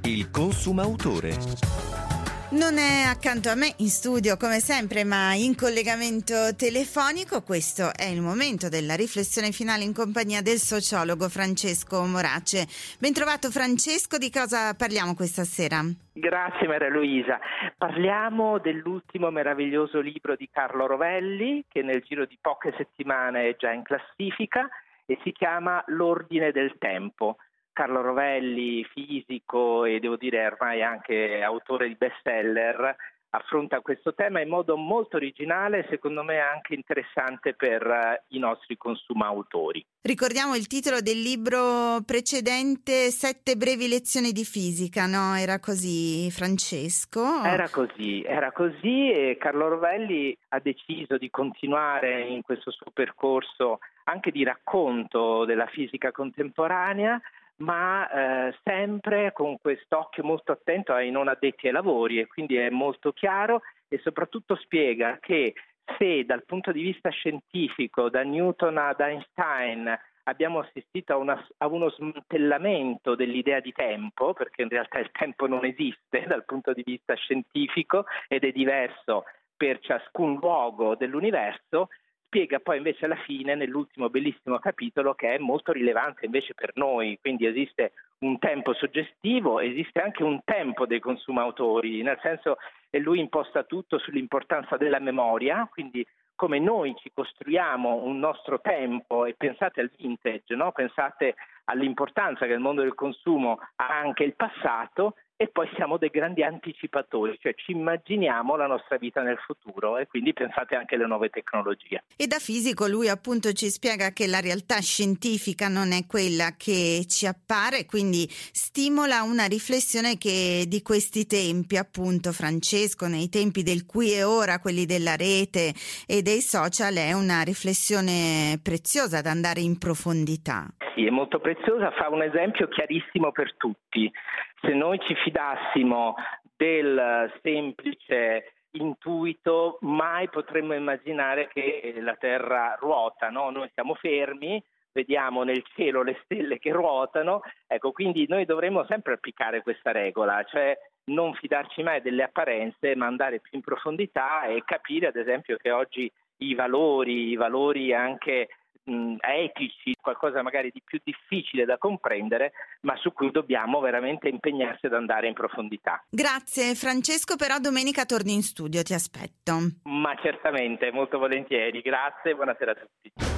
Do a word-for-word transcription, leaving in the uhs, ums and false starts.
Il consumautore. Non è accanto a me in studio come sempre, ma in collegamento telefonico. Questo è il momento della riflessione finale in compagnia del sociologo Francesco Morace. Bentrovato Francesco, di cosa parliamo questa sera? Grazie Maria Luisa. Parliamo dell'ultimo meraviglioso libro di Carlo Rovelli, che nel giro di poche settimane è già in classifica e si chiama L'ordine del tempo. Carlo Rovelli, fisico e devo dire ormai anche autore di bestseller, affronta questo tema in modo molto originale e secondo me anche interessante per uh, i nostri consumautori. Ricordiamo il titolo del libro precedente, Sette brevi lezioni di fisica, no? Era così, Francesco? Era così, era così e Carlo Rovelli ha deciso di continuare in questo suo percorso anche di racconto della fisica contemporanea, ma eh, sempre con quest'occhio molto attento ai non addetti ai lavori, e quindi è molto chiaro e soprattutto spiega che se dal punto di vista scientifico, da Newton ad Einstein, abbiamo assistito a, una, a uno smantellamento dell'idea di tempo, perché in realtà il tempo non esiste dal punto di vista scientifico ed è diverso per ciascun luogo dell'universo, spiega poi invece alla fine, nell'ultimo bellissimo capitolo, che è molto rilevante invece per noi. Quindi esiste un tempo suggestivo, esiste anche un tempo dei consumautori, nel senso che lui imposta tutto sull'importanza della memoria, quindi come noi ci costruiamo un nostro tempo, e pensate al vintage, no? Pensate all'importanza che il mondo del consumo ha anche il passato, e poi siamo dei grandi anticipatori, cioè ci immaginiamo la nostra vita nel futuro e quindi pensate anche alle nuove tecnologie. E da fisico lui appunto ci spiega che la realtà scientifica non è quella che ci appare, quindi stimola una riflessione che di questi tempi, appunto Francesco, nei tempi del qui e ora, quelli della rete e dei social, è una riflessione preziosa da andare in profondità. Sì, è molto preziosa, fa un esempio chiarissimo per tutti. Se noi ci fidassimo del semplice intuito, mai potremmo immaginare che la Terra ruota, no? Noi siamo fermi, vediamo nel cielo le stelle che ruotano, ecco, quindi noi dovremmo sempre applicare questa regola, cioè non fidarci mai delle apparenze, ma andare più in profondità e capire, ad esempio, che oggi i valori, i valori anche mh, etici, qualcosa magari di più difficile da comprendere, ma su cui dobbiamo veramente impegnarsi ad andare in profondità. Grazie Francesco, però domenica torni in studio, ti aspetto. Ma certamente, molto volentieri. Grazie e buonasera a tutti.